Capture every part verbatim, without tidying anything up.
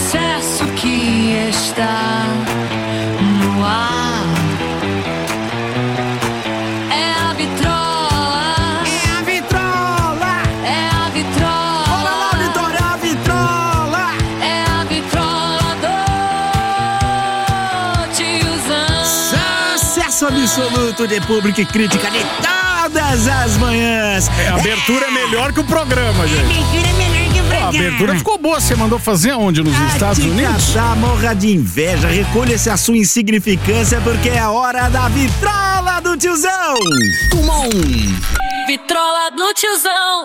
sucesso que está no ar. É a vitrola. É a vitrola. É a vitrola. Olha lá, Vitória, a vitrola. É a vitrola do tiozão. Sucesso absoluto de público e crítica de todas as manhãs. É, a abertura é melhor que o programa, gente. A abertura é melhor que o Pô, a programa. abertura ficou boa. Você mandou fazer aonde? Nos Ah, Estados te Unidos? catar, morra de inveja, recolha-se a sua insignificância, porque é a hora da vitrola do tiozão. Tumon. Vitrola do tiozão.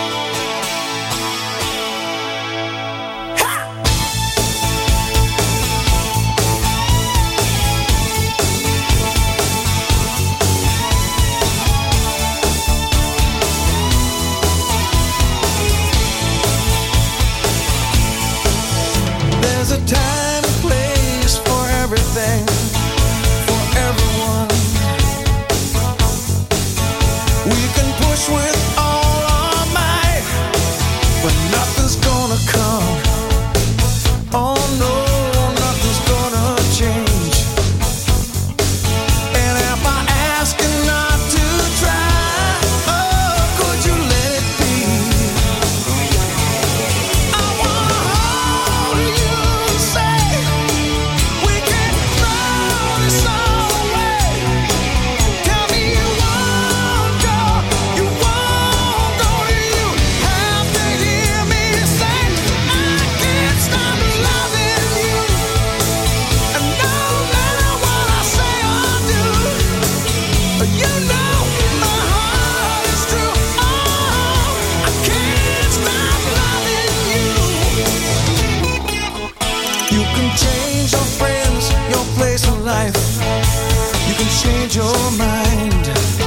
There's a time and place for everything, for everyone. We can push with all our might, but nothing's gonna come. Oh no, nothing's gonna change. And if I ask you not to try, oh, could you let it be? I wanna hold you and say we can throw this all away. Tell me you won't go, you won't go. You have to hear me say I can't stop loving you. And no matter what I say or do, you know my heart is true. Oh, I can't stop loving you. You can change your friends, your place in life. You can change your mind.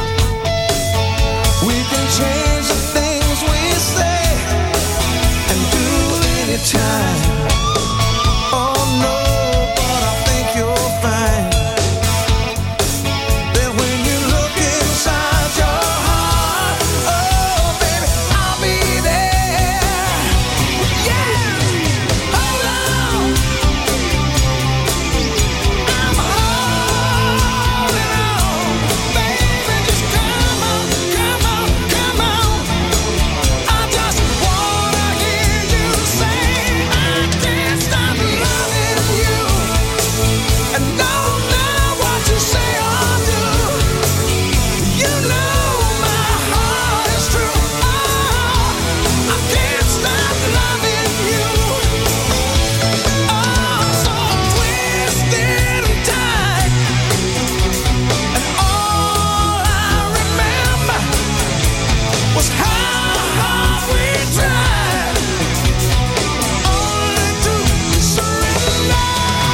We can change the things we say and do anytime. Oh no, but I think you'll find that when you look inside your heart, oh baby, I'll be there. Yeah, hold on. I'm holding on, baby. Just come on, come on, come on. I just wanna hear you say I can't stop loving you. And no matter what you say or do, you know my heart is true. Oh, I can't stop loving you. Oh, so twisted and tight, and all I remember was how hard we tried, only to surrender.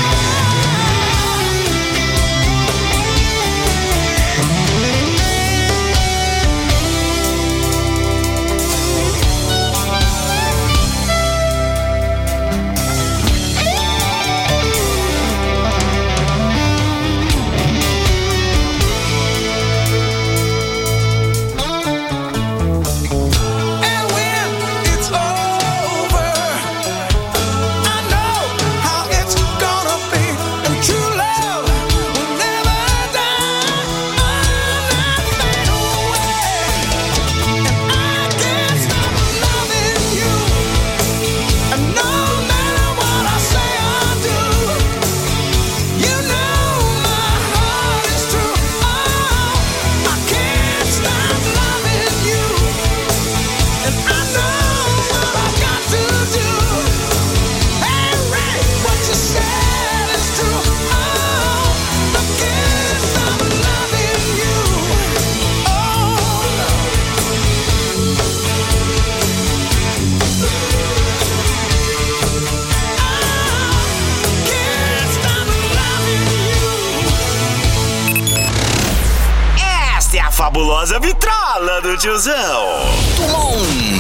And when it's over, I know how it's gonna be. And true love will never die, not fade away. And I can't stop loving you. And no matter what I say or do, you know my heart is true. Oh, I can't stop loving you. And I know what I've got to do. Hey, Ray, what you said is true. Oh, I can't stop loving you. Oh, no. I can't stop loving you. Esta é a fabulosa vitrola do tiozão. Tumon.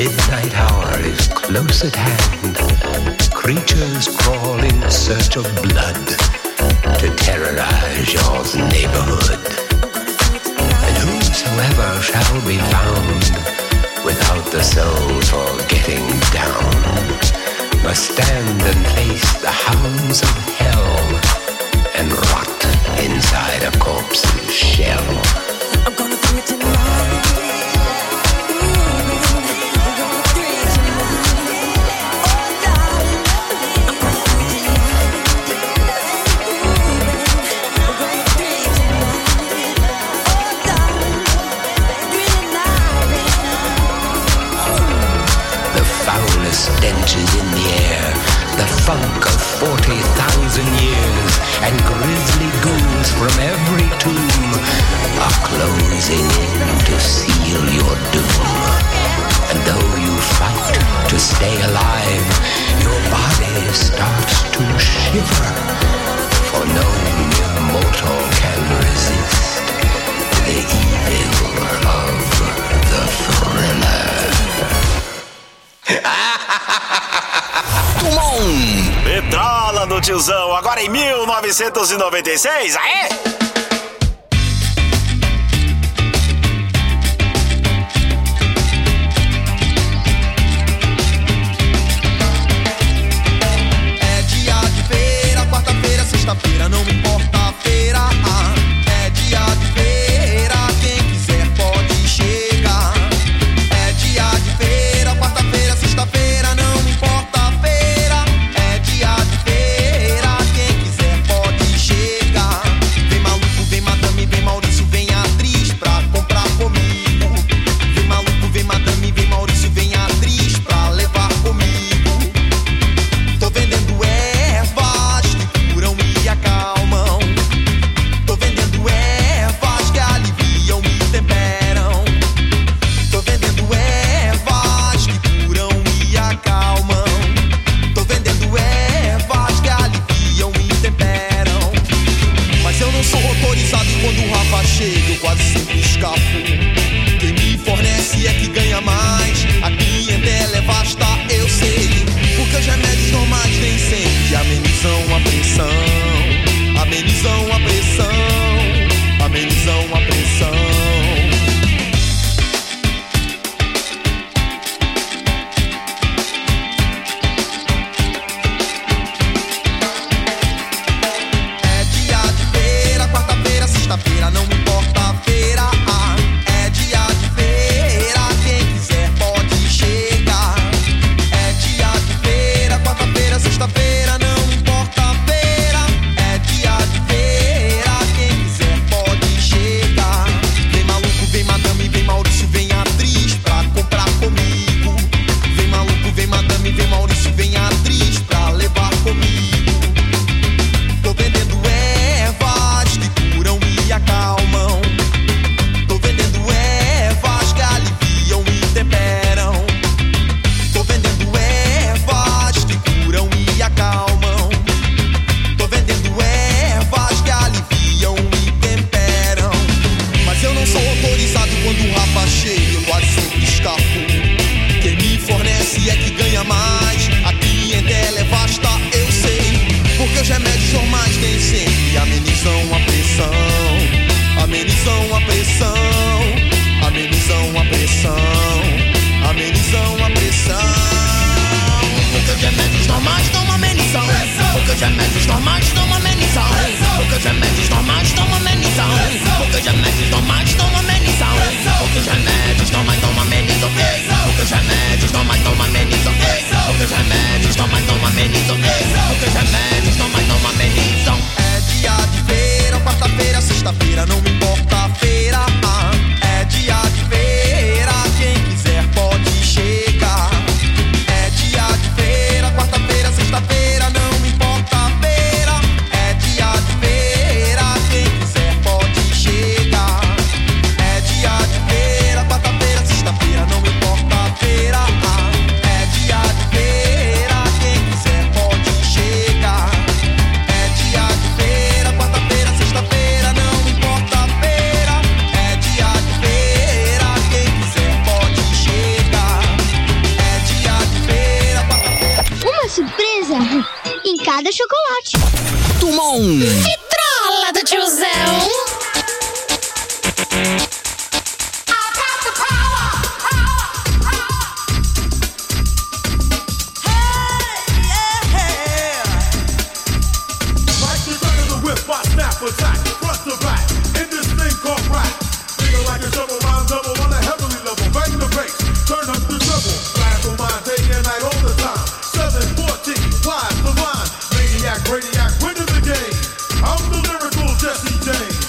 midnight hour is close at hand. Creatures crawl in search of blood to terrorize your neighborhood. And whosoever shall be found without the soul for getting down must stand and face the hounds of hell and rot inside a corpse's shell. I'm gonna do it tonight. Stench is in the air, the funk of forty thousand years, and grisly ghouls from every tomb are closing in to seal your doom. And though you fight to stay alive, your body starts to shiver, for no mere mortal can resist the evil of the thriller. Vitrola do Tiozão, agora em mil novecentos e noventa e seis, aê! É dia de feira, quarta-feira, sexta-feira, não me importa a feira. Ah, é dia de feira, quem quiser pode chegar. É dia de feira, quarta-feira, sexta-feira, não me importa a feira. É dia de feira, quem quiser pode chegar. Vem maluco salgado ou chocolate. Tumon. Vitrola do tiozão. Attack, front to back, in this thing called rap. Feel like a shovel, rhyme double on a heavenly level. Bang the bass, turn up the treble. Blast on mine, day and night all the time. seven fourteen, wise, divine. Maniac, radiac, winning the game. I'm the lyrical Jesse James.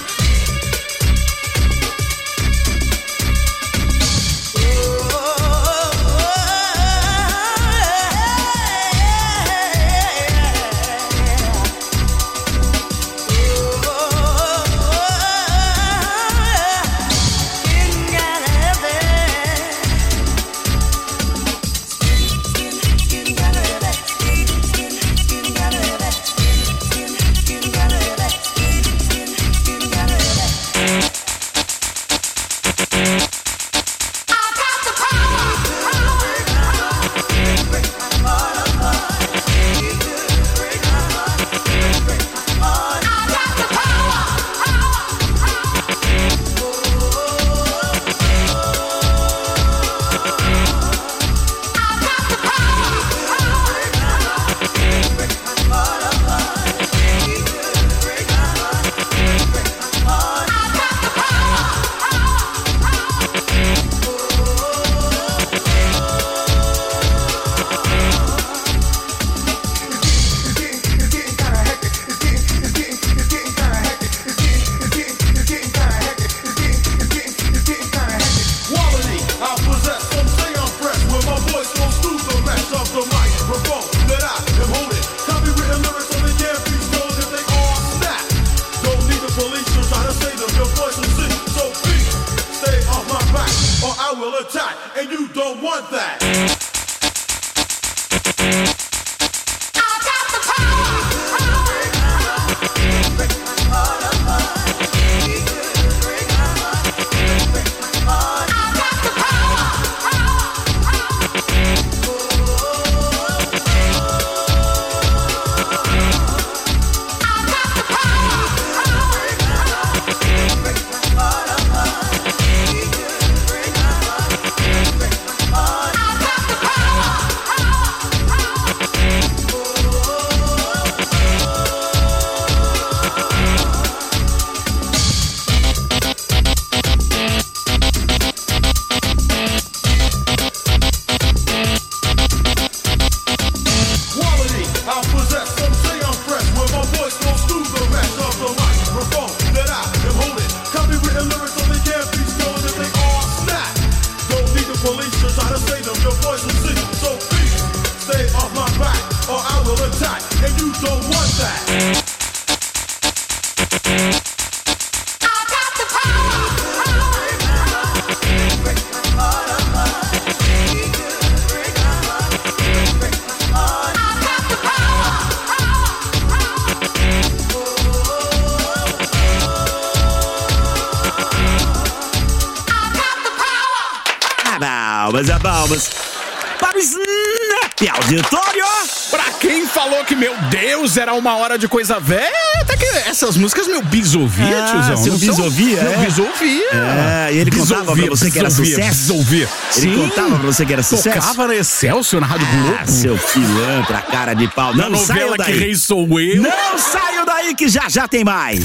Palmas a palmas para o Snap Auditório. Pra quem falou que, meu Deus, era uma hora de coisa velha, até que essas músicas meu bis ouvia, Ah, tiozão. seu Não bis são- ouvia, Meu é? bis ouvia. É, e ele Bis contava ouvia, pra você que era bis ouvia, sucesso? bis ouvia. Ele Sim. contava pra você que era sucesso? Tocava na Excelsior, na Rádio Ah, Globo. seu pilantra, cara de pau. Na Não saiam novela Que daí. Rei Sou Eu. Não saiam daí que já já tem mais.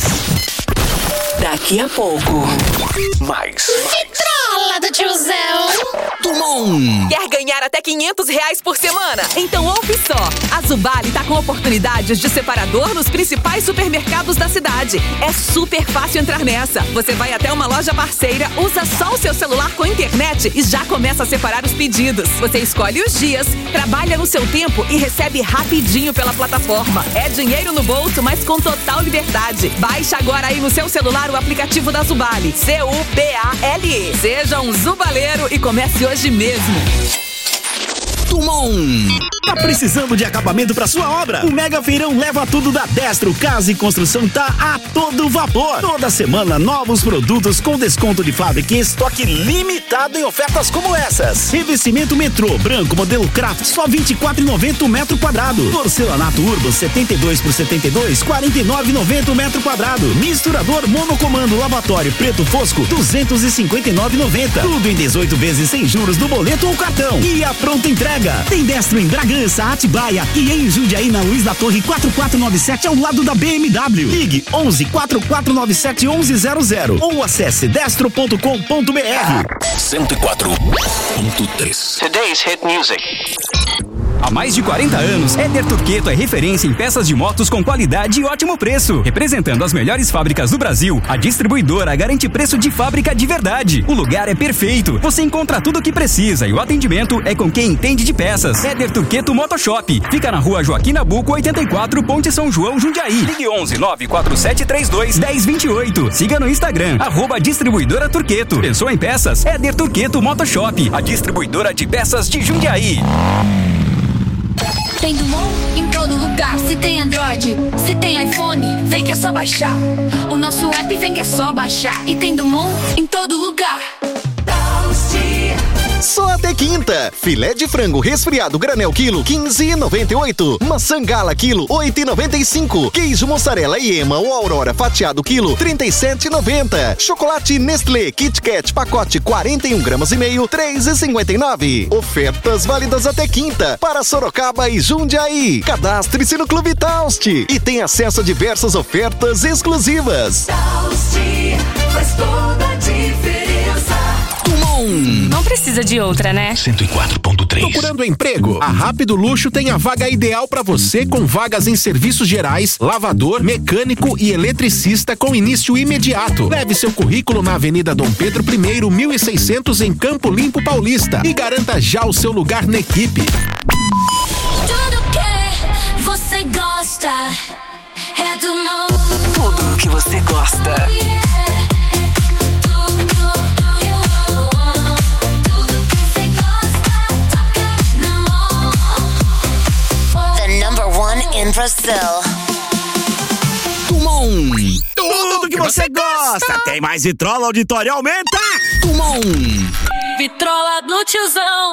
Daqui a pouco. Mais. Vitrola do tiozão. Tumon. Quer ganhar até quinhentos reais por semana? Então ouve só. A Zubali tá com oportunidades de separador nos principais supermercados da cidade. É super fácil entrar nessa. Você vai até uma loja parceira, usa só o seu celular com internet e já começa a separar os pedidos. Você escolhe os dias, trabalha no seu tempo e recebe rapidinho pela plataforma. É dinheiro no bolso, mas com total liberdade. Baixa agora aí no seu celular o aplicativo da Zubali. C U B A L E. Seja um zubaleiro e comece hoje mesmo. Tumon. Tá precisando de acabamento para sua obra? O Mega Feirão Leva Tudo da Destro Casa e Construção tá a todo vapor. Toda semana novos produtos com desconto de fábrica e estoque limitado em ofertas como essas. Revestimento Metrô branco modelo Craft só vinte e quatro reais e noventa centavos o metro quadrado. Porcelanato Urban setenta e dois por setenta e dois, quarenta e nove reais e noventa centavos o metro quadrado. Misturador monocomando lavatório preto fosco duzentos e cinquenta e nove reais e noventa centavos. Tudo em dezoito vezes sem juros no boleto ou cartão. E a pronta entrega. Tem Destro em Bragança, Atibaia e em Jundiaí na Luiz da Torre quatro quatro nove sete ao lado da B M W. Ligue onze, quatro quatro nove sete, onze zero zero ou acesse destro ponto com ponto br. cento e quatro ponto três. Today's hit music. Há mais de quarenta anos, Éder Turqueto é referência em peças de motos com qualidade e ótimo preço. Representando as melhores fábricas do Brasil, a distribuidora garante preço de fábrica de verdade. O lugar é perfeito, você encontra tudo o que precisa e o atendimento é com quem entende de peças. Éder Turqueto Motoshop, fica na rua Joaquim Nabuco oitenta e quatro, Ponte São João, Jundiaí. Ligue onze, nove quatro sete três dois, um zero dois oito. Siga no Instagram, arroba distribuidora Turqueto. Pensou em peças? Éder Turqueto Motoshop, a distribuidora de peças de Jundiaí. Tem Dumont em todo lugar. Se tem Android, se tem iPhone, vem que é só baixar. O nosso app vem que é só baixar. E tem Dumont em todo lugar. Só até quinta. Filé de frango resfriado granel quilo quinze reais e noventa e oito. Maçã gala quilo oito reais e noventa e cinco. Queijo mussarela e ema ou aurora fatiado quilo trinta e sete reais e noventa centavos. Chocolate Nestlé Kit Kat pacote quarenta e um gramas e meio três reais e cinquenta e nove centavos. Ofertas válidas até quinta para Sorocaba e Jundiaí. Cadastre-se no Clube Taust e tem acesso a diversas ofertas exclusivas. Taust faz toda a diferença. Não precisa de outra, né? cento e quatro ponto três. Procurando emprego? A Rápido Luxo tem a vaga ideal para você, com vagas em serviços gerais, lavador, mecânico e eletricista com início imediato. Leve seu currículo na Avenida Dom Pedro I, mil e seiscentos em Campo Limpo Paulista e garanta já o seu lugar na equipe. Tudo que você gosta é do novo. Tudo que você gosta. In Brazil. Tumon. Tudo que você gosta. Tem mais Vitrola, auditório aumenta. Tumon. Vitrola do tiozão.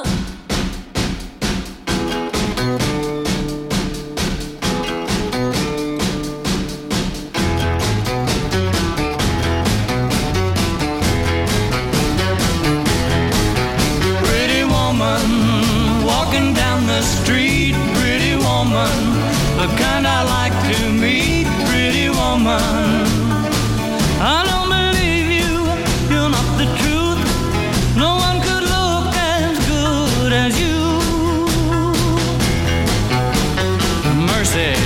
Pretty woman walking down the street. Pretty woman, the kind I like to meet. Pretty woman, I don't believe you, you're not the truth. No one could look as good as you. Mercy.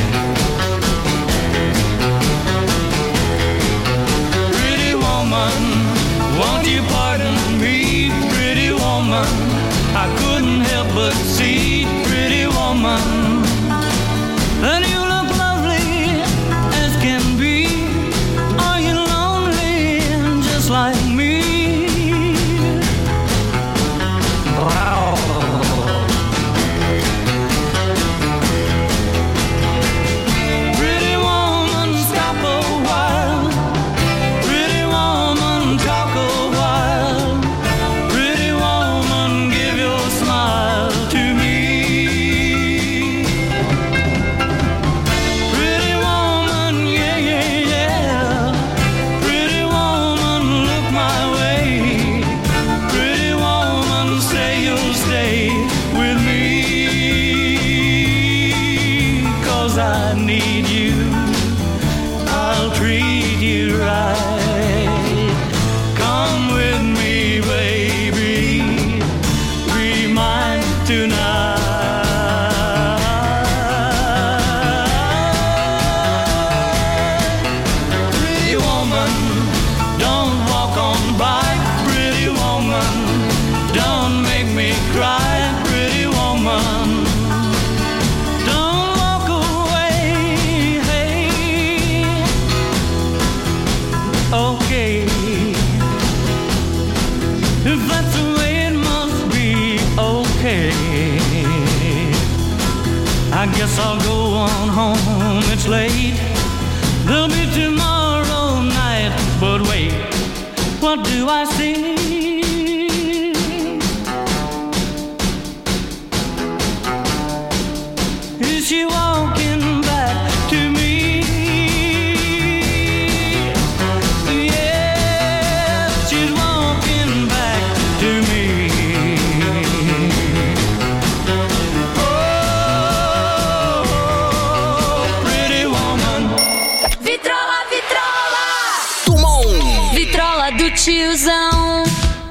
Pretty woman, won't you pardon me? Pretty woman, I couldn't help but see. Pretty woman, and you look lovely as can be. Are you lonely just like me? Wow. Pretty woman, stop a while. Pretty woman, talk a while. Pretty woman, give your smile to me. Pretty woman, yeah, yeah, yeah. Pretty woman, look my way. Pretty woman, say you'll stay with me. 'Cause I need you, I'll treat you right. Come with me, baby, be mine tonight. Pretty woman, don't walk on by. Pretty woman, don't make me cry. Pretty woman, don't walk away. Hey, okay, if that's the way it must be, okay. I guess I'll go on home, it's late. There'll be tomorrow night, but wait, what do I see? Is she walking back to me? Yes, she's walking back to me. Vitrola do tiozão.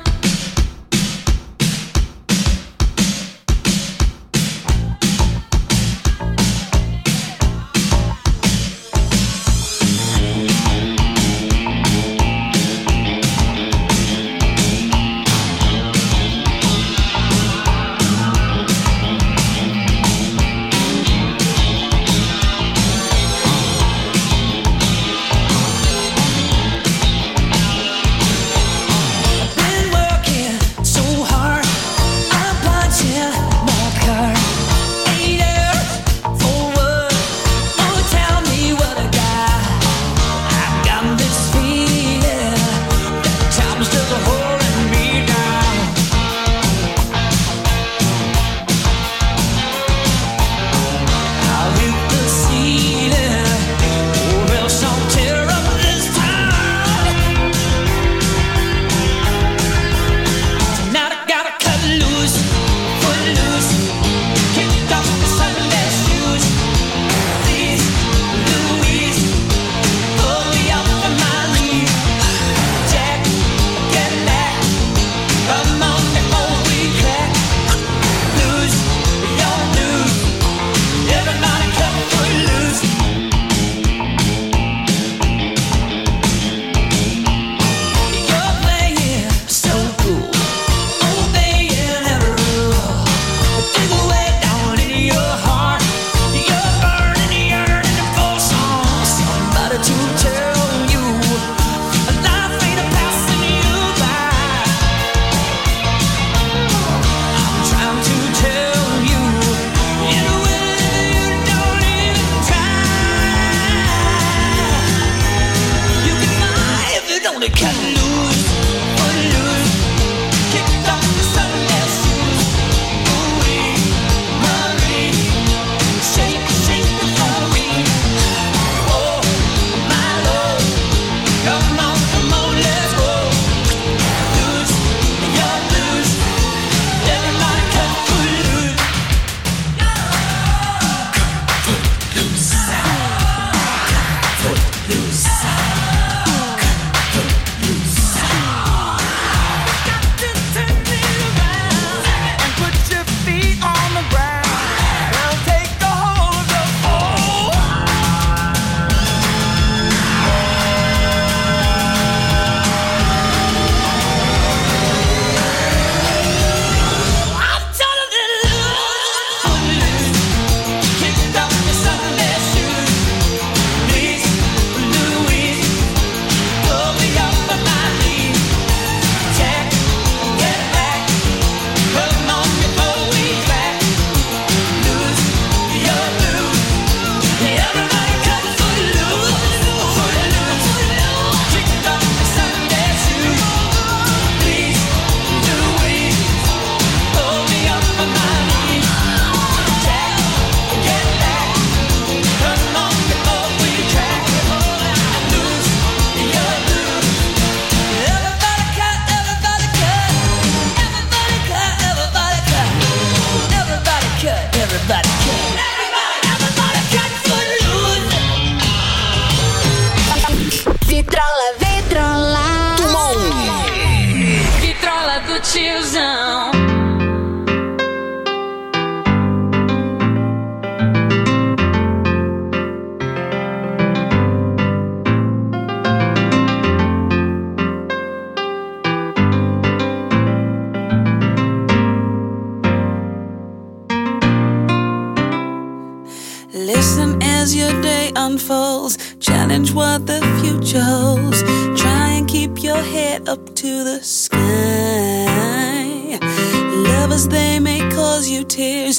tiozão. Listen as your day unfolds. Challenge what the future holds. Try and keep your head up to the sky. Lovers, they may cause you tears. Go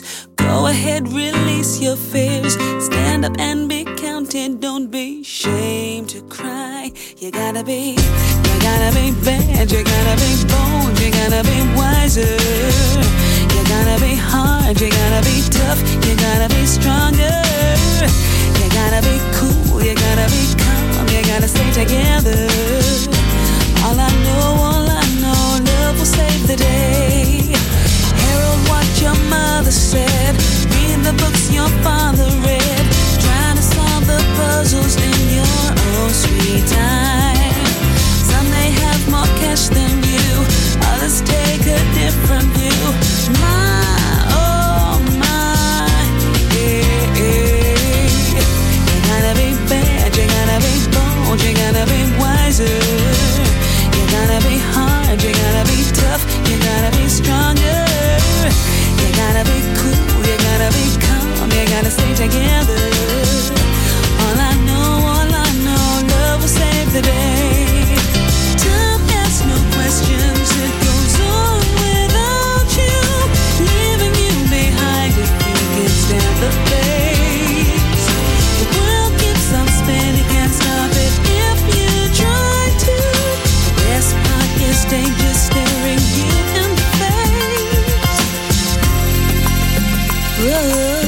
Go ahead, release your fears. Stand up and be counted. Don't be ashamed to cry. You gotta be, you gotta be bad. You gotta be bold. You gotta be wiser. You gotta be hard. You gotta be tough. You gotta be stronger. You gotta be cool. You gotta be calm. You gotta stay together. All I know, all I know, love will save the day. Herald what your mother said. Read the books your father read. Trying to solve the puzzles in your own sweet time. Some may have more cash than you. Others take a different view. My, oh my, yeah, yeah. You gotta be bad, you gotta be bold, you gotta be wiser. You gotta be hard, you gotta be tough, you gotta be stronger. You gotta be cool, you gotta be calm, you gotta stay together. All I know, all I know, love will save the day. Time asks no questions, it goes on without you, leaving you behind if you can stand the pace. The world keeps on spinning, can't stop it if you try to. The best part is danger staring you in the face. Whoa.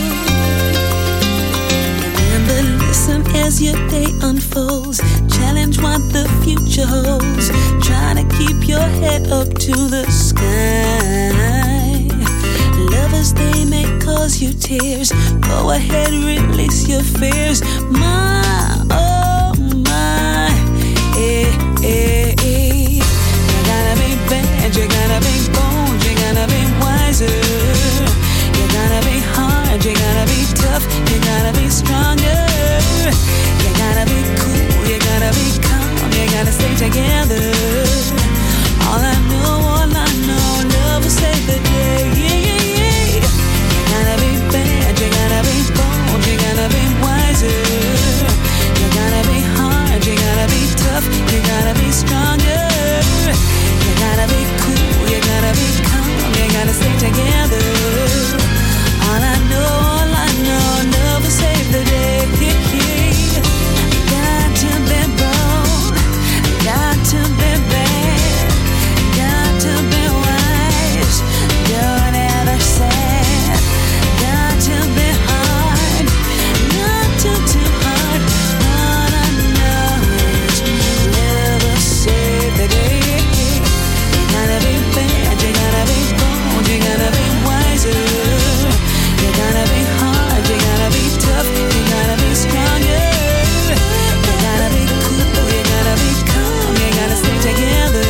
Remember, listen as your day unfolds. Challenge what the future holds. Try to keep your head up to the sky. Lovers, they may cause you tears. Go ahead, release your fears. My, oh my, eh, eh, eh. You gotta be bad, you gotta be bold, you gotta be wiser. You gotta be hard, you gotta be tough, you gotta be stronger. You gotta be cool, you gotta be calm, you gotta stay together. All I know, all I know, love will save the day. Yeah, yeah, yeah. You gotta be bad, you gotta be bold, you gotta be wiser. You gotta be hard, you gotta be tough, you gotta be stronger. You gotta be cool, you gotta be calm, you gotta stay together. All I know, all I know, love will save the day. Yeah, yeah. Got to be bold, got to be bad, got to be wise, don't ever say. Got to be hard, not too, too hard. All I know is love will save the day. You gotta be bad, you gotta be bold, you gotta be wiser. You gotta be hard, you gotta be tough, you gotta be stronger. You gotta be cool, you gotta be calm, you gotta stay together.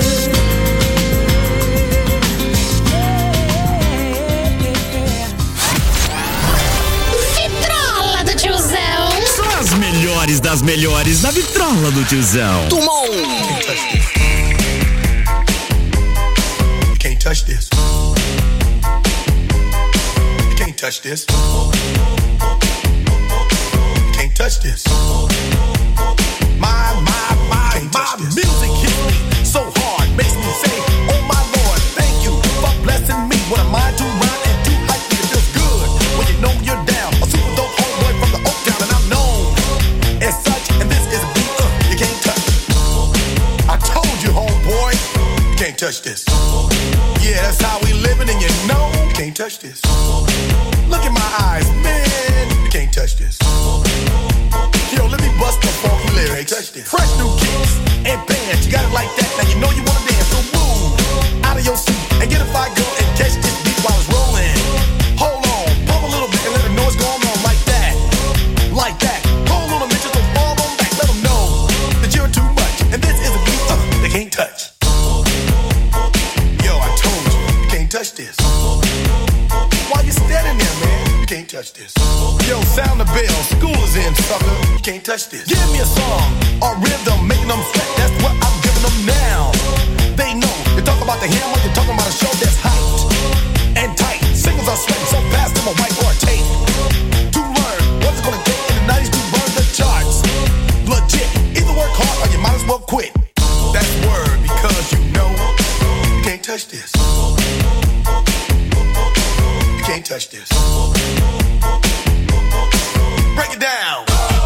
Vitrola do tiozão. Só as melhores das melhores na vitrola do tiozão. Tomou um. You can't touch this. You can't touch this. You can't touch this. My, my, my, my music hits me so hard, makes me say, oh my Lord, thank you for blessing me. What am I to rhyme and do hype me? It feels good when you know you're down. A super dope homeboy from the Oak Town, and I'm known as such. And this is a beat uh, you can't touch. I told you, homeboy, you can't touch this. Yeah, that's how we living, and you know you can't touch this. Look in my eyes, man, you can't touch this. Yo, let me bust the funky lyrics. Fresh new kicks and bands, you got it like that. Now you know you wanna dance, so move out of your seat and get a fire girl and catch this beat while it's rolling. Hold on, pump a little bit and let them know what's going on like that, like that. Hold on a minute, just don't fall on back. Let them know that you're too much, and this is a beat uh, they can't touch. Yo, I told you, you can't touch this. Why you standing there, man? You can't touch this. Yo, sound the bell, school is in, sucker. You can't touch this. Give me a song or rhythm, making them sweat. That's what I'm giving them now. They know. You talk about the hammer, you're talking about a show that's hot and tight. Singles are sweating so fast, them a white or a tape. To learn what's it gonna take in the nineties to burn the charts. Legit. Either work hard or you might as well quit. That's word because you know you can't touch this. You can't touch this. Break it down.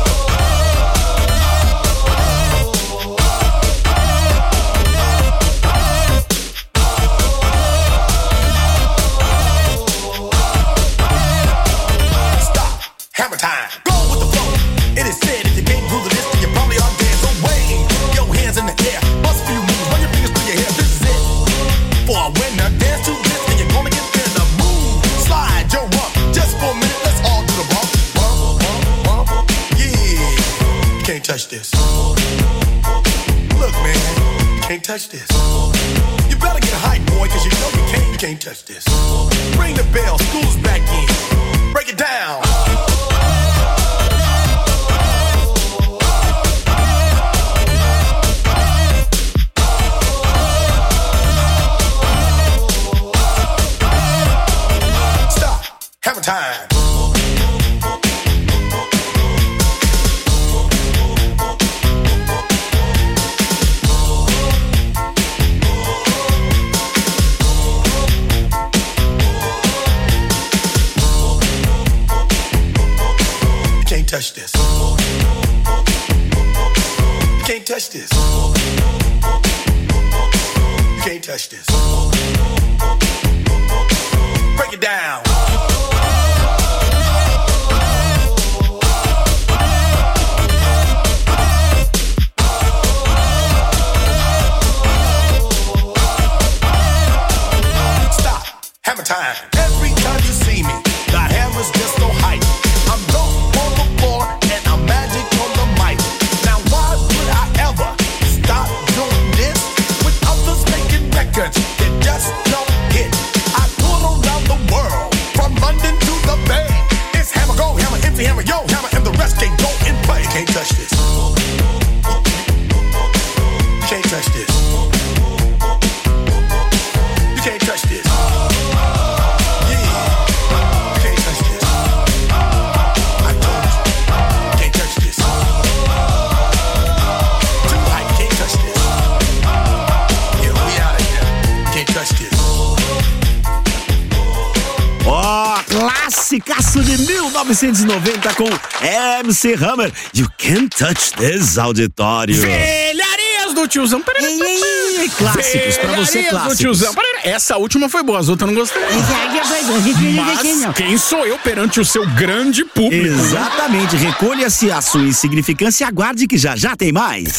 Stop. Hammer time. Go with the flow. It is said if you can't groove this, then you probably are dead. So wave your hands in the air. Bust a few moves. Run your fingers through your hair. This is it. For a winner, dance to this, and you're gonna get there. The move, slide your rump. Just for a minute, let's all do the bump, bump, bump, bump. Yeah, you can't touch this. Look, man, you can't touch this. You better get hype, boy, cause you know you can't, you can't touch this. Ring the bell, school's back in. Break it down. Hammer time. You can't touch this. You can't touch this. You can't touch this. Break it down. Hammer time. Every time you see me, the hammer's just so hype. I'm dope on the floor and I'm magic on the mic. Now why would I ever stop doing this with others making records that just don't hit? I tour around the world, from London to the Bay. It's hammer go, hammer empty, hammer yo, hammer, and the rest can go and play. You can't touch this. You can't touch this. You can't touch this. Ó, oh, classicaço de mil novecentos e noventa com M C Hammer. You can't touch this, auditório. Velharias do tiozão. Ei, ei, ei, clássicos, pra você clássicos. Do tiozão. Essa última foi boa, as outras eu não gostei. Mas quem sou eu perante o seu grande público? Exatamente, recolha-se a sua insignificância e aguarde que já já tem mais.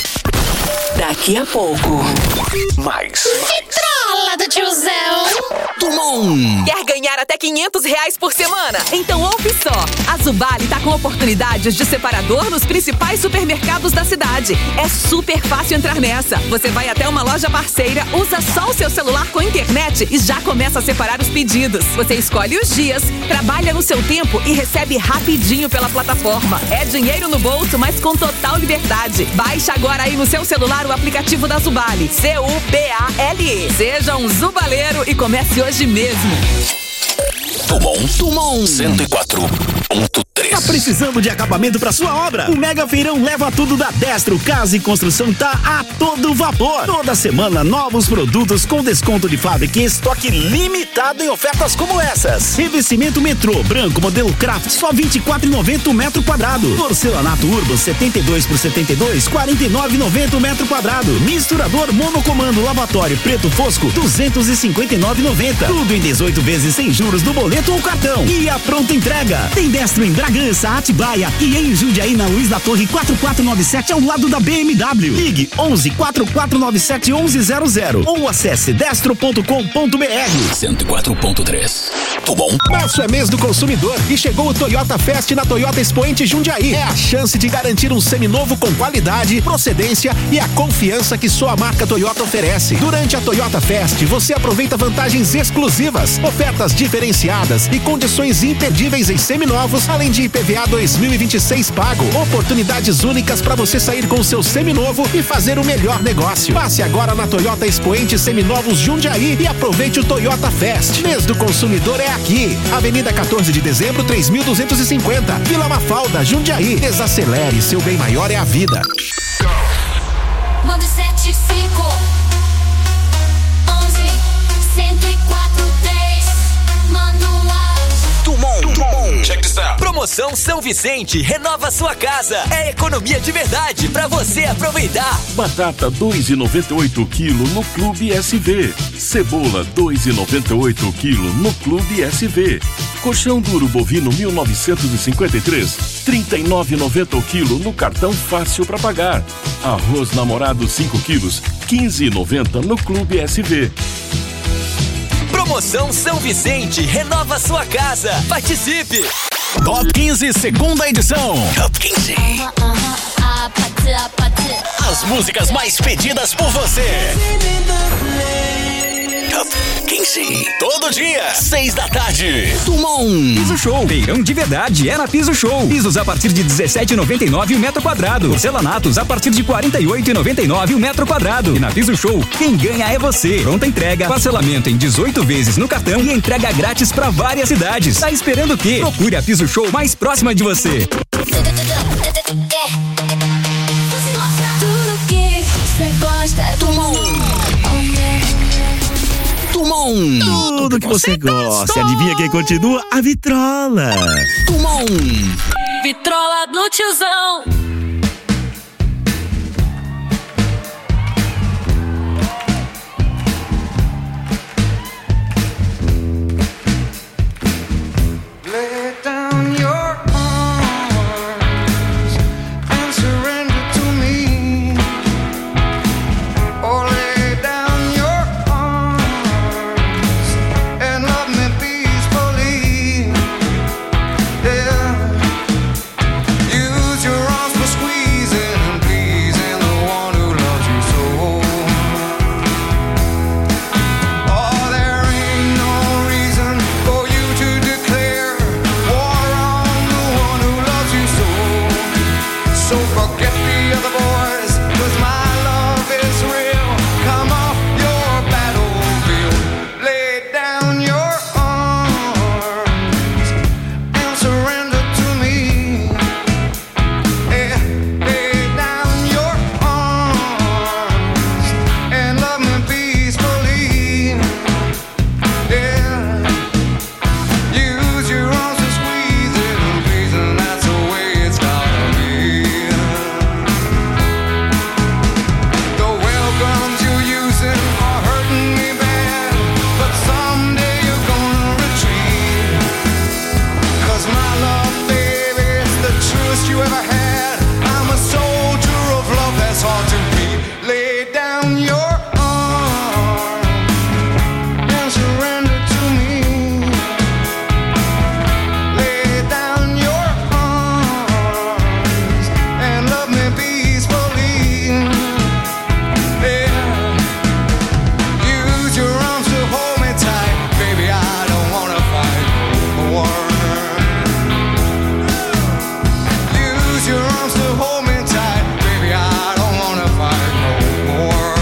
Daqui a pouco. Mais. Vitrola do tiozão. Dumont. Quer ganhar até quinhentos reais por semana? Então ouve só. A Zubali tá com oportunidades de separador nos principais supermercados da cidade. É super fácil entrar nessa. Você vai até uma loja parceira, usa só o seu celular com internet e já começa a separar os pedidos. Você escolhe os dias, trabalha no seu tempo e recebe rapidinho pela plataforma. É dinheiro no bolso, mas com total liberdade. Baixe agora aí no seu celular o aplicativo da Zubali. C U B A L E. Seja um zubaleiro e comece hoje mesmo. Dumont. Dumont. cento e quatro ponto três. Tá precisando de acabamento pra sua obra? O Mega Feirão Leva Tudo da Destro Casa e Construção tá a todo vapor. Toda semana, novos produtos com desconto de fábrica e estoque limitado em ofertas como essas. Revestimento Metrô branco modelo Craft, só vinte e quatro reais e noventa centavos o metro quadrado. Porcelanato Urban setenta e dois por setenta e dois, quarenta e nove reais e noventa centavos o metro quadrado. Misturador monocomando lavatório preto fosco, duzentos e cinquenta e nove reais e noventa centavos. Tudo em dezoito vezes sem juros do boleto ou cartão. E a pronta entrega. Tem Destro em Bragança, Atibaia e em Jundiaí na Luiz da Torre quatro quatro nove sete ao lado da B M W. Ligue onze, quatro quatro nove sete, onze zero zero ou acesse destro ponto com ponto b r. cento e quatro ponto três. Dumont. Março é mês do consumidor e chegou o Toyota Fest na Toyota Expoente Jundiaí. É a chance de garantir um seminovo com qualidade, procedência e a confiança que só a marca Toyota oferece. Durante a Toyota Fest, você aproveita vantagens exclusivas, ofertas diferenciadas e condições imperdíveis em seminovos, além de I P V A dois mil e vinte e seis pago. Oportunidades únicas para você sair com o seu seminovo e fazer o melhor negócio. Passe agora na Toyota Expoente Seminovos Jundiaí e aproveite o Toyota Fest. Mês do consumidor é aqui. Avenida quatorze de dezembro, três mil duzentos e cinquenta. Vila Mafalda, Jundiaí. Desacelere, seu bem maior é a vida. Mande sete cinco onze cento e quatro três. Manda um Promoção São Vicente renova sua casa. É economia de verdade pra você aproveitar. Batata dois e noventa e oito quilo no Clube S V. Cebola dois e noventa e oito quilo no Clube S V. Colchão duro bovino mil novecentos e cinquenta e três, trinta e nove e noventa o quilo no cartão fácil para pagar. Arroz namorado cinco quilos, quinze e noventa no Clube S V. Promoção São Vicente renova sua casa. Participe! Top quinze, segunda edição. Top quinze. As músicas mais pedidas por você. Top quinze. Todo dia, seis da tarde. Tumon. Piso Show. Feirão de verdade é na Piso Show. Pisos a partir de dezessete reais e noventa e nove centavos o metro quadrado. Porcelanatos a partir de quarenta e oito reais e noventa e nove centavos o metro quadrado. E na Piso Show, quem ganha é você. Pronta entrega, parcelamento em dezoito vezes no cartão e entrega grátis pra várias cidades. Tá esperando o quê? Procure a Piso Show mais próxima de você. Tudo que você gosta é Tumon. Tumon. Tudo que você gosta. Adivinha quem continua? A Vitrola. Tumon. Vitrola do tiozão. Lay down your arms and surrender to me. Or lay down your arms and love me peacefully. Yeah. Use your arms for squeezing and pleasing the one who loves you so. Oh, there ain't no reason for you to declare war on the one who loves you so. So forget the other boys, 'cause my love is real. Come off your battlefield, lay down your arms and surrender to me. Yeah, lay down your arms and love me peacefully. Yeah, use your arms to squeeze it and please, and that's the way it's gotta be. The welcomes you're using are hurting me bad, but someday you're gonna retreat. 'Cause my love, baby, is the truest you ever had. I'm a soldier of love that's hard to beat. Lay down your arms and surrender to me. Lay down your arms and love me peacefully. Yeah. Use your arms to hold me tight, baby. I don't wanna fight no war. Use your arms to hold me tight, baby. I don't wanna fight no more.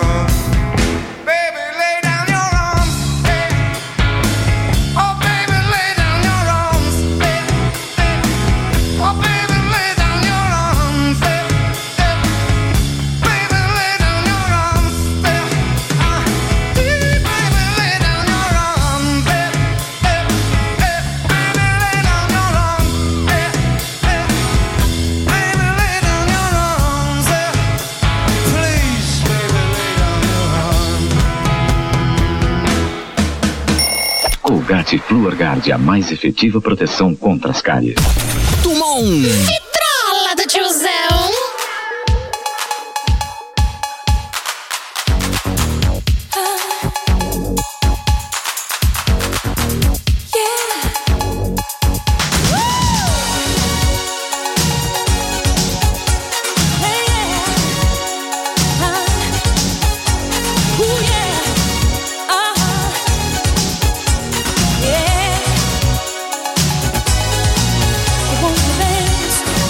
Baby, lay down your arms, hey. Oh, baby, lay down your arms, hey, hey. Oh, baby, lay down your arms, hey, hey. Baby, lay down your arms, hey. Ah, baby, lay down your arms, hey, hey, hey. Baby, lay down your arms, hey, hey. Baby, lay down your arms, hey. Please, baby, lay down your arms. Colgate Fluorguard, a mais efetiva proteção contra as cáries. Tumon. Vitrola do tiozão. I won't dance.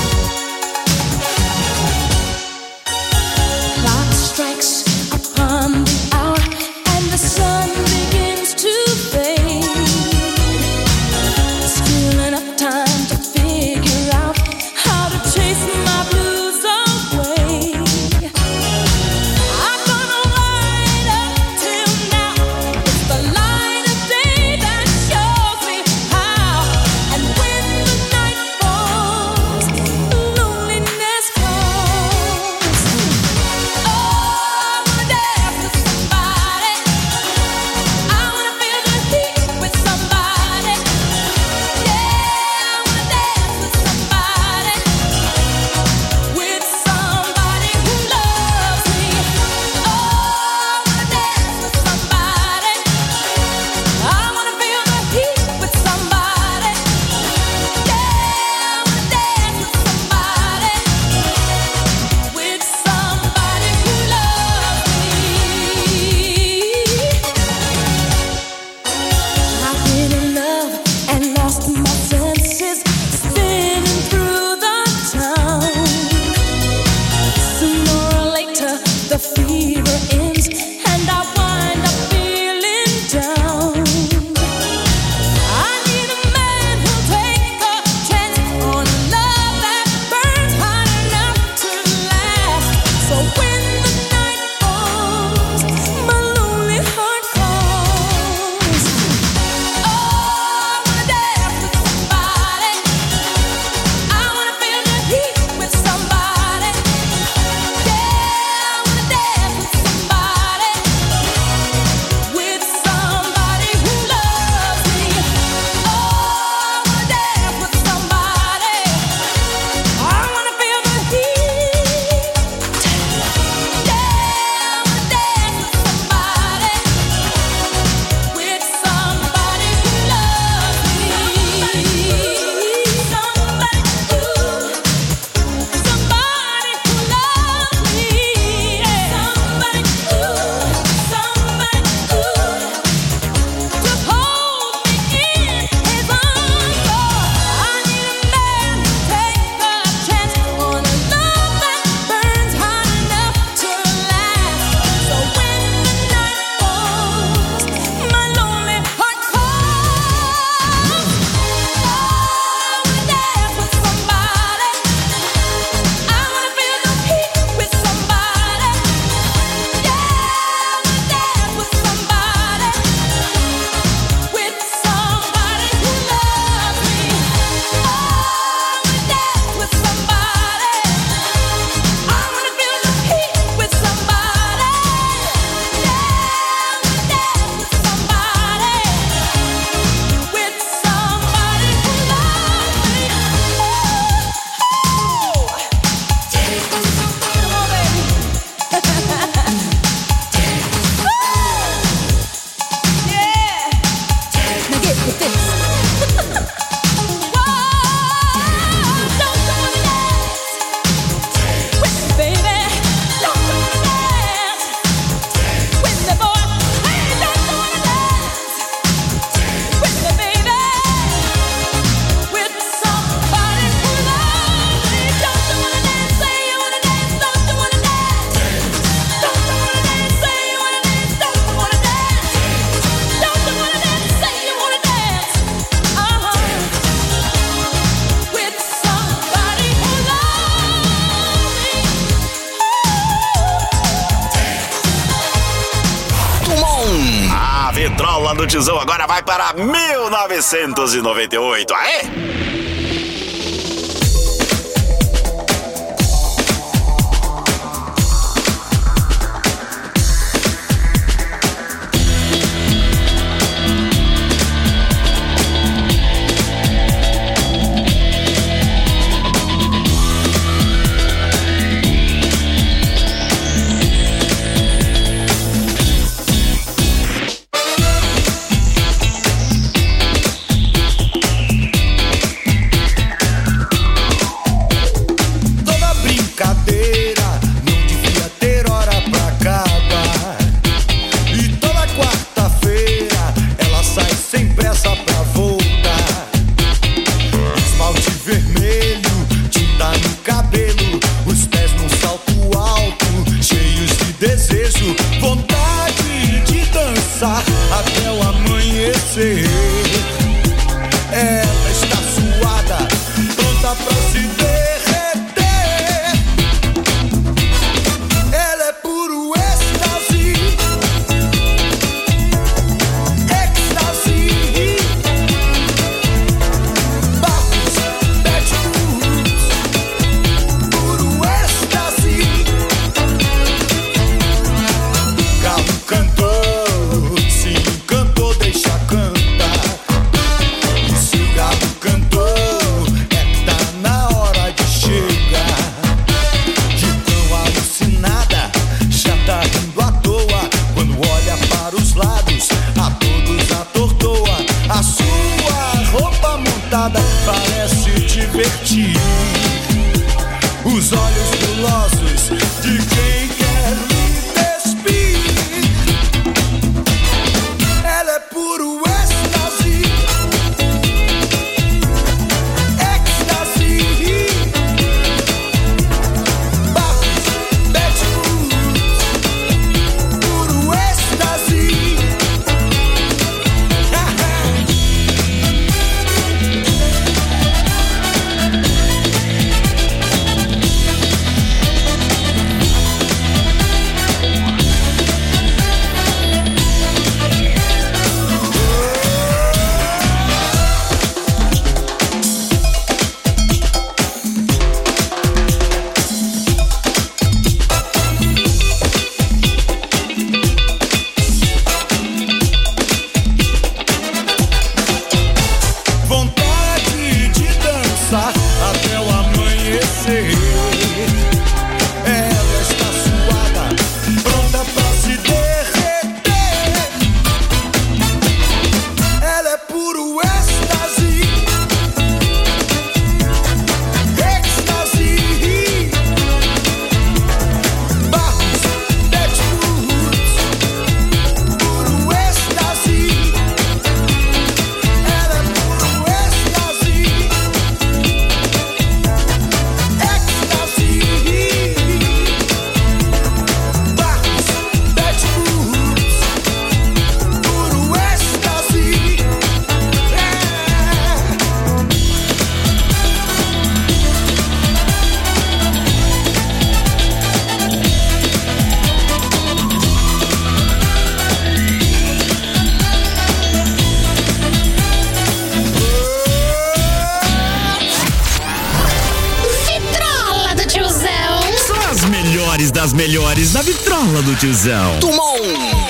Vitrola do Tiozão agora vai para mil novecentos e noventa e oito. Aê! Das melhores da Vitrola do Tiozão. Tumon!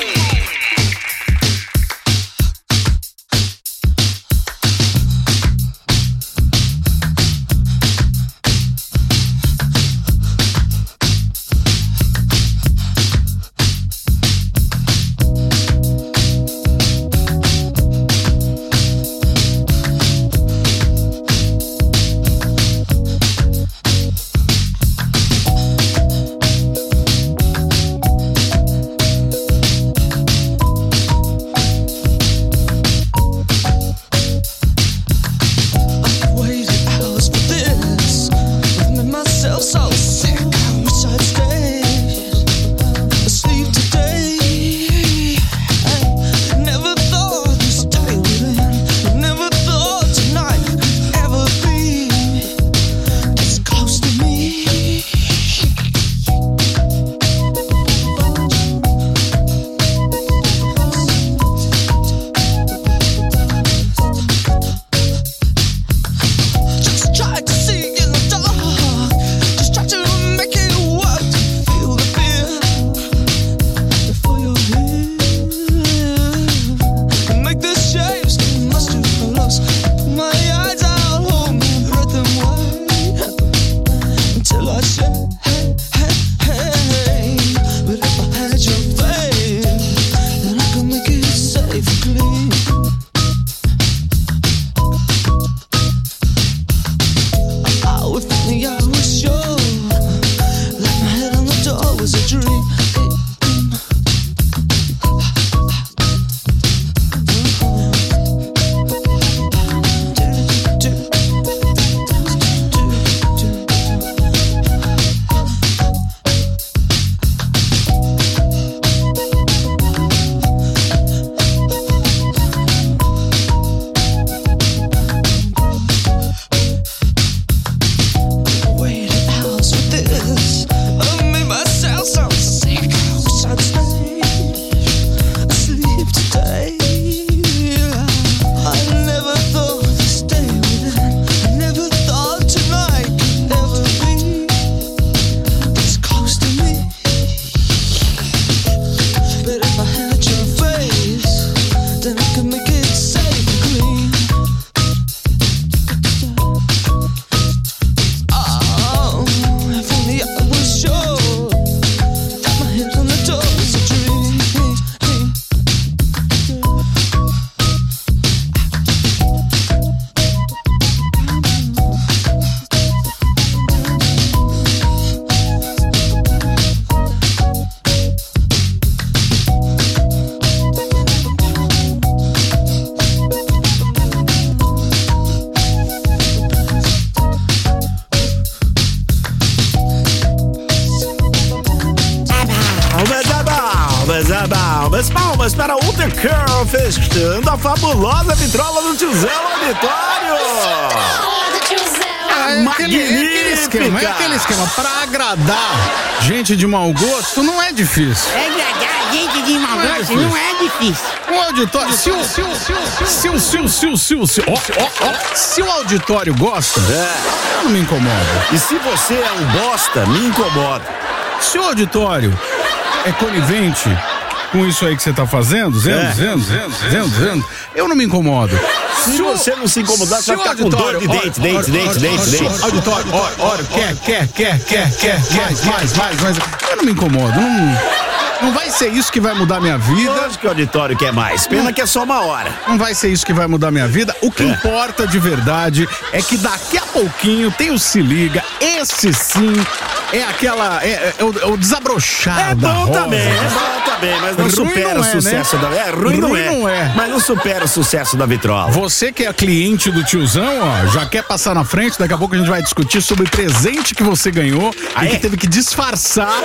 Palmas, palmas para Ultra Curl festando a fabulosa vitrola do tiozão auditório. Vitrola do tiozão. É aquele, é aquele esquema, é aquele esquema. Pra agradar gente de mau gosto não é difícil. É agradar gente de mau gosto não é difícil. O auditório, se o, se o, se o, se o, se o, se o, se o, se o, ó, ó, ó, se o auditório gosta, eu não me incomodo. E se você é um bosta, me incomoda. Se o auditório é conivente com isso aí que você tá fazendo, zendo, É. zendo, zendo, zendo, zendo, eu não me incomodo. Se você não se incomodar, você vai ficar com dor de dente, dente, dente, dente, dente. Auditório, olha, olha, quer, quer, quer, quer, quer, mais, mais, mais, mais. Eu não me incomodo, não, não vai ser isso que vai mudar minha vida. Lógico que o auditório quer mais, pena que é só uma hora. Não vai ser isso que vai mudar minha vida. O que É. importa de verdade é que daqui a pouquinho tem o Se Liga. Esse sim é aquela, é, é o, é o desabrochar É da bom rosa. também, é bom também, mas não Ruim supera não o é, sucesso né? da... É, ruim, não, Ruim é, não é. mas não supera o sucesso da vitrola. Você que é cliente do tiozão, ó, já quer passar na frente, daqui a pouco a gente vai discutir sobre o presente que você ganhou Ah, e é? que teve que disfarçar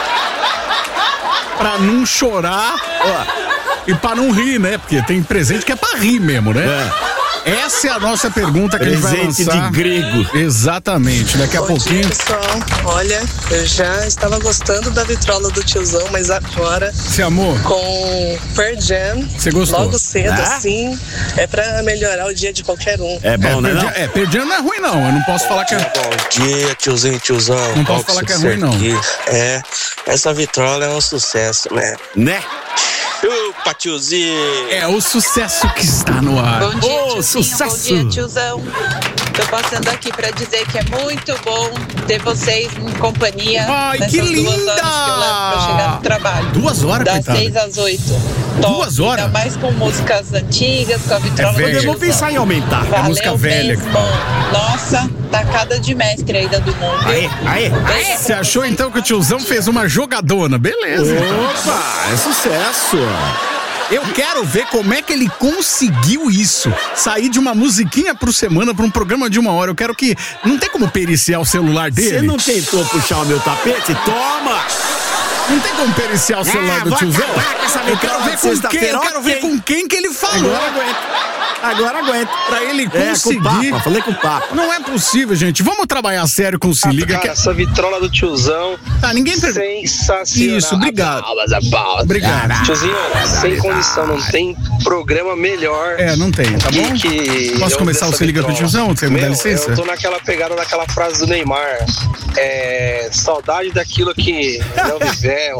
pra não chorar, ó, e pra não rir, né? Porque tem presente que é pra rir mesmo, né? É. Essa é a nossa pergunta que a gente vai Presente lançar. de grego. Exatamente, daqui a Bom pouquinho. dia, pessoal. Olha, eu já estava gostando da vitrola do tiozão, mas agora Se amor, com Pearl Jam, Você gostou? logo cedo Ah? assim, é pra melhorar o dia de qualquer um. É bom, né? perdi- Não? é, perdiando não é ruim não, eu não posso falar que é... Bom dia, tiozinho e tiozão. Não posso Robson falar que é ruim, não. aqui. É, essa vitrola é um sucesso, né? Né? Chupa, tiozinho! É o sucesso que está no ar. Bom dia, Ô, tiozinho, sucesso. bom dia, tiozão. Tô passando aqui pra dizer que é muito bom ter vocês em companhia. Ai, nessas que duas linda! horas que eu levo pra chegar no trabalho. Duas horas, Das coitada. seis às oito. Top, Duas horas? Ainda mais com músicas antigas, com a vitrola É do velha. Eu vou tiozão. pensar em aumentar. É música Valeu velha. mesmo. Nossa, tacada de mestre ainda do mundo. Aê, aê. Beijo. Você achou então que o tiozão fez uma jogadona? Beleza. então. Opa, é sucesso. Eu quero ver como é que ele conseguiu isso. Sair de uma musiquinha por semana pra um programa de uma hora. Eu quero que... Não tem como periciar o celular dele? Você não tentou puxar o meu tapete? Toma! Não tem como periciar o celular Ah, do vou tiozão? acabar com essa Eu quero vitrola ver de com quem, sexta-feira, eu quero ver ok. com quem que ele falou. Agora aguento. Agora aguento. Pra ele É, com o conseguir. Papa, falei com o Papa. Não é possível, gente. Vamos trabalhar sério com o Se Liga. Cara, que... essa vitrola do tiozão, Tá, ninguém pergunta. sensacional. Isso, obrigado. Palmas, a palmas. Obrigado. Tiozinho, sem condição, não tem programa melhor. É, não tem, tá bom? que, que Posso eu começar o dessa Se Liga do vitrola. tiozão? Você me dá Meu, licença? Eu tô naquela pegada, naquela frase do Neymar. É, saudade daquilo que não vivemos.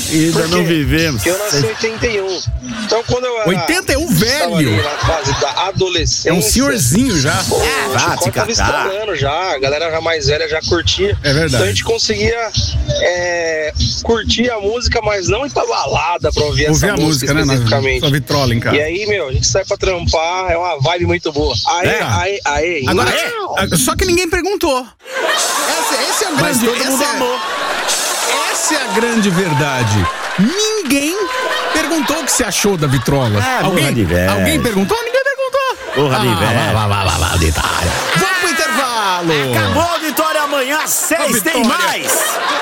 Ainda Por não quê? vivemos. Porque eu nasci em oitenta e um. Então, quando eu era... oitenta e um, estava velho. ali na fase da adolescência... É um senhorzinho já. Pô, Ah, o vai te chicote tava catar. estourando já. A galera já mais velha já curtia. É verdade. Então, a gente conseguia é, curtir a música, mas não ir pra balada pra ouvir, Ouvir essa a música, música, né? Na especificamente. sua vitrola em casa. E aí, meu, a gente sai pra trampar, é uma vibe muito boa. Aê, É. aê, aê. Agora, Não. é, só que ninguém perguntou. Essa, esse é o Mas grande... todo mundo essa é- amou. Essa é a grande verdade. Ninguém perguntou o que você achou da vitrola. É, alguém, porra de velho. alguém perguntou? Ninguém perguntou. Porra de velho. Vá, vá, vá, vá, auditório. Vamos pro intervalo. Acabou a Vitória, amanhã às seis tem Vitória. mais.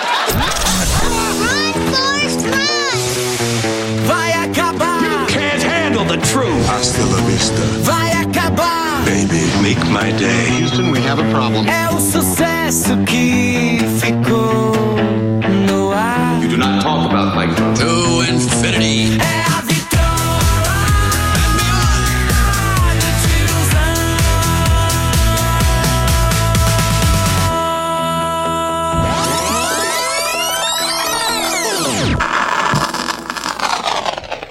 Vai acabar. Can't handle the truth. Hasta la vista. Vai acabar. Baby, make my day. Houston, we have a problem. É o sucesso que ficou no ar. You do not talk about Mike.